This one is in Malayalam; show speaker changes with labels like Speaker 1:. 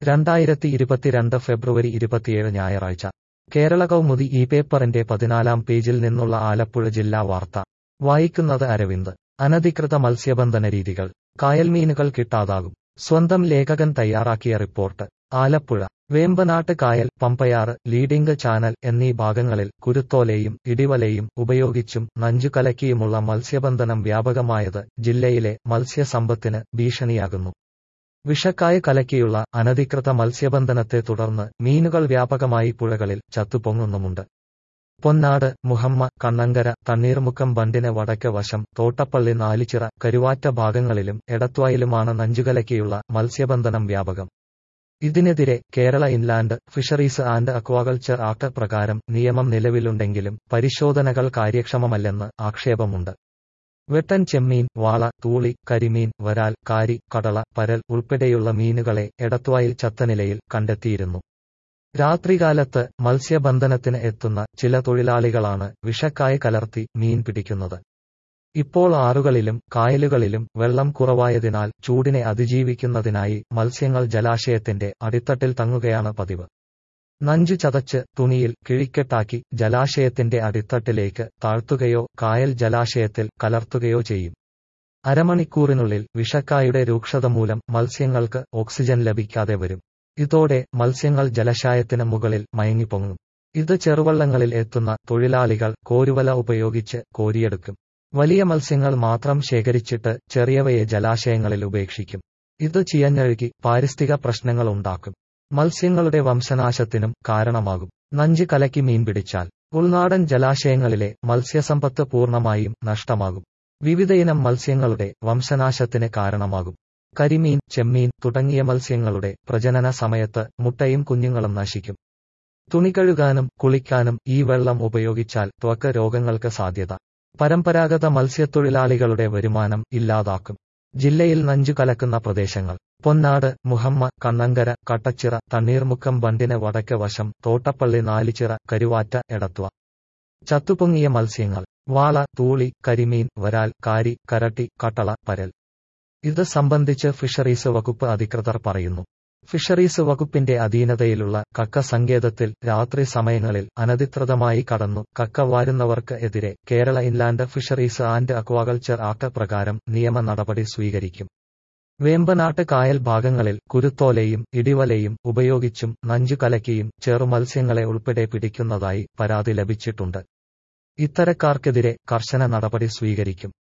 Speaker 1: 2022 ഫെബ്രുവരി 27 ഞായറാഴ്ച കേരള കൗമുദി ഈ പേപ്പറിന്റെ 14-ാം പേജിൽ നിന്നുള്ള ആലപ്പുഴ ജില്ലാ വാർത്ത വായിക്കുന്നത് അരവിന്ദ്. അനധികൃത മത്സ്യബന്ധന രീതികൾ. കായൽമീനുകൾ കിട്ടാതാകും. സ്വന്തം ലേഖകൻ തയ്യാറാക്കിയ റിപ്പോർട്ട്. ആലപ്പുഴ. വേമ്പനാട്ട് കായൽ, പമ്പയാറ്, ലീഡിംഗ് ചാനൽ എന്നീ ഭാഗങ്ങളിൽ കുരുത്തോലയും ഇടിവലയും ഉപയോഗിച്ചും നഞ്ചുകലക്കിയുമുള്ള മത്സ്യബന്ധനം വ്യാപകമായത് ജില്ലയിലെ മത്സ്യസമ്പത്തിന് ഭീഷണിയാകുന്നു. വിഷക്കായ കലക്കിയുള്ള അനധികൃത മത്സ്യബന്ധനത്തെ തുടർന്ന് മീനുകൾ വ്യാപകമായി പുഴകളിൽ ചത്തുപൊങ്ങുന്നുമുണ്ട്. പൊന്നാട്, മുഹമ്മ, കണ്ണങ്കര, തണ്ണീർമുക്കം ബണ്ടിന് വടക്ക് വശം, തോട്ടപ്പള്ളി, നാലിച്ചിറ, കരുവാറ്റ ഭാഗങ്ങളിലും എടത്വായിലുമാണ് നഞ്ചുകലക്കിയുള്ള മത്സ്യബന്ധനം വ്യാപകം. ഇതിനെതിരെ Kerala inland fisheries and aquaculture act പ്രകാരം നിയമം നിലവിലുണ്ടെങ്കിലും പരിശോധനകൾ കാര്യക്ഷമമല്ലെന്ന് ആക്ഷേപമുണ്ട്. വെട്ടൻ ചെമ്മീൻ, വാള, തൂളി, കരിമീൻ, വരാൽ, കാരി, കടള, പരൽ ഉൾപ്പെടെയുള്ള മീനുകളെ എടത്വായിൽ ചത്ത നിലയിൽ കണ്ടെത്തിയിരുന്നു. രാത്രികാലത്ത് മത്സ്യബന്ധനത്തിന് എത്തുന്ന ചില തൊഴിലാളികളാണ് വിഷക്കായ കലർത്തി മീൻ പിടിക്കുന്നത്. ഇപ്പോൾ ആറുകളിലും കായലുകളിലും വെള്ളം കുറവായതിനാൽ ചൂടിനെ അതിജീവിക്കുന്നതിനായി മത്സ്യങ്ങൾ ജലാശയത്തിന്റെ അടിത്തട്ടിൽ തങ്ങുകയാണ് പതിവ്. നഞ്ചു ചതച്ച് തുണിയിൽ കിഴിക്കെട്ടാക്കി ജലാശയത്തിന്റെ അടിത്തട്ടിലേക്ക് താഴ്ത്തുകയോ കായൽ ജലാശയത്തിൽ കലർത്തുകയോ ചെയ്യും. അരമണിക്കൂറിനുള്ളിൽ വിഷക്കായുടെ രൂക്ഷത മൂലം മത്സ്യങ്ങൾക്ക് ഓക്സിജൻ ലഭിക്കാതെ വരും. ഇതോടെ മത്സ്യങ്ങൾ ജലാശയത്തിന് മുകളിൽ മയങ്ങിപ്പൊങ്ങും. ഇത് ചെറുവള്ളങ്ങളിൽ എത്തുന്ന തൊഴിലാളികൾ കോരുവല ഉപയോഗിച്ച് കോരിയെടുക്കും. വലിയ മത്സ്യങ്ങൾ മാത്രം ശേഖരിച്ചിട്ട് ചെറിയവയെ ജലാശയങ്ങളിൽ ഉപേക്ഷിക്കും. ഇത് ചിയഞ്ഞഴുകി പാരിസ്ഥിതിക പ്രശ്നങ്ങൾ ഉണ്ടാക്കും. മത്സ്യങ്ങളുടെ വംശനാശത്തിനും കാരണമാകും. നഞ്ച് കലക്കി മീൻ പിടിച്ചാൽ ഉൾനാടൻ ജലാശയങ്ങളിലെ മത്സ്യസമ്പത്ത് പൂർണ്ണമായും നഷ്ടമാകും. വിവിധയിനം മത്സ്യങ്ങളുടെ വംശനാശത്തിന് കാരണമാകും. കരിമീൻ, ചെമ്മീൻ തുടങ്ങിയ മത്സ്യങ്ങളുടെ പ്രജനന സമയത്ത് മുട്ടയും കുഞ്ഞുങ്ങളും നശിക്കും. തുണി കഴുകാനും കുളിക്കാനും ഈ വെള്ളം ഉപയോഗിച്ചാൽ ത്വക്ക് രോഗങ്ങൾക്ക് സാധ്യത. പരമ്പരാഗത മത്സ്യത്തൊഴിലാളികളുടെ വരുമാനം ഇല്ലാതാക്കും. ജില്ലയിൽ നഞ്ചു കലക്കുന്ന പ്രദേശങ്ങൾ: പൊന്നാട്, മുഹമ്മ, കണ്ണങ്കര, കട്ടച്ചിറ, തണ്ണീർമുക്കം ബണ്ടിന് വടക്ക് വശം, തോട്ടപ്പള്ളി, നാലിച്ചിറ, കരുവാറ്റ, എടത്വ. ചത്തുപൊങ്ങിയ മത്സ്യങ്ങൾ: വാള, തൂളി, കരിമീൻ, വരാൽ, കാരി, കരട്ടി, കട്ടള, പരൽ. ഇത് സംബന്ധിച്ച് ഫിഷറീസ് വകുപ്പ് അധികൃതർ പറയുന്നു. ഫിഷറീസ് വകുപ്പിന്റെ അധീനതയിലുള്ള കക്ക സങ്കേതത്തിൽ രാത്രി സമയങ്ങളിൽ അനധികൃതമായി കടന്നു കക്ക വാരുന്നവർക്ക് എതിരെ Kerala inland fisheries and aquaculture act പ്രകാരം നിയമ നടപടി സ്വീകരിക്കും. വേമ്പനാട്ട് കായൽ ഭാഗങ്ങളിൽ കുരുത്തോലയും ഇടിവലയും ഉപയോഗിച്ചും നഞ്ചു കലക്കിയും ചെറുമത്സ്യങ്ങളെ ഉൾപ്പെടെ പിടിക്കുന്നതായി പരാതി ലഭിച്ചിട്ടുണ്ട്. ഇത്തരക്കാർക്കെതിരെ കർശന നടപടി സ്വീകരിക്കും.